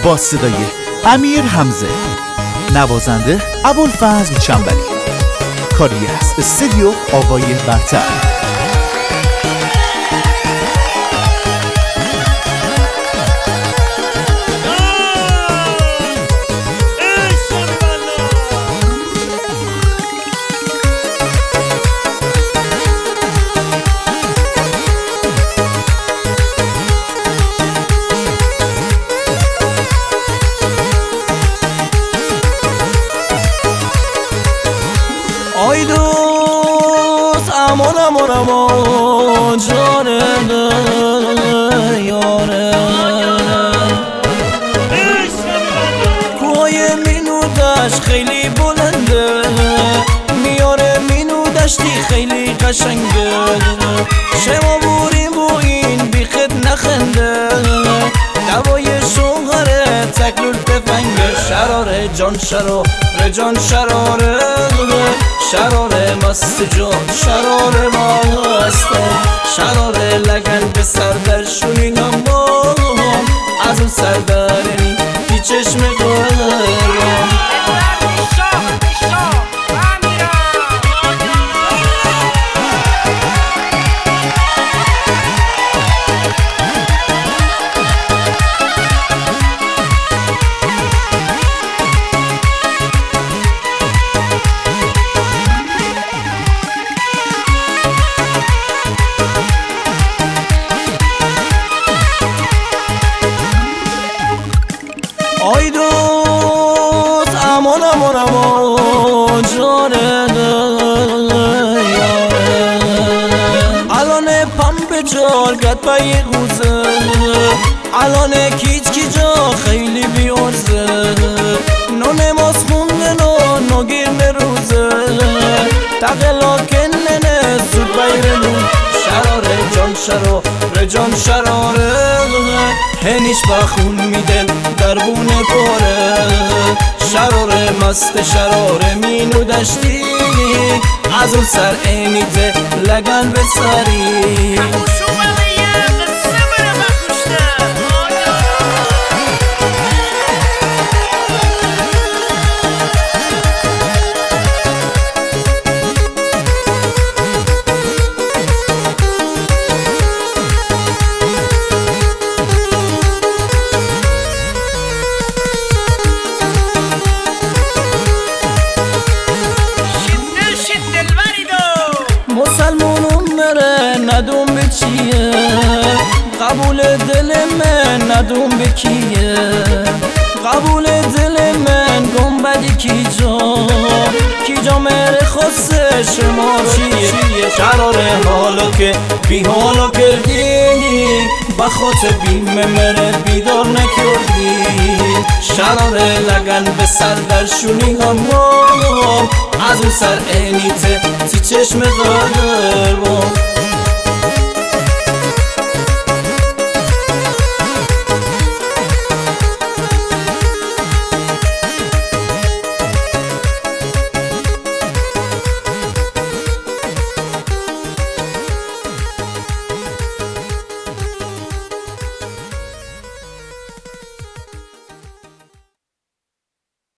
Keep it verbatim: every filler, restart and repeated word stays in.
با صدای امیر حمزه، نوازنده ابوالفضل چنبلی، کاری از استودیو آقای برتر. آی دوست امان امان امان جانه یاره کوهای مینودش خیلی بلنده، میاره مینودشتی خیلی قشنگه، شما بوریم بو این بیخد نخنده، دوای شوهره تکلول تفنگه، شراره جان شراره جان شراره شراره مست جان شراره ماسته، شراره لگن به سر در شونی هم از اون سر دارنی بی چشم قرارم. آی دوست امان امان امان جانه یاره، الان پم به جالگت پای غوزه، الان کیچ کیجا خیلی بیارزه، نونه ماز خونده نو نگیر نروزه، تقلا کننه زود بیرنو، شراره جان شراره جان شراره هنیش بخون میدن دربونه پاره، شراره مست شراره مینو دشتی از اون سر اینیده لگن به سری. مسلمونم مره ندوم به چیه، قبول دل من ندوم به کیه، قبول دل من گنبدی کی جا کی جا مره خسته شما چیه، شراره حالا که بی حالا کردی بخاطر بیم مره بیدار نکردی، شراره لگن به سر در شونی هم از اون سر اینیته تی چشم قدر با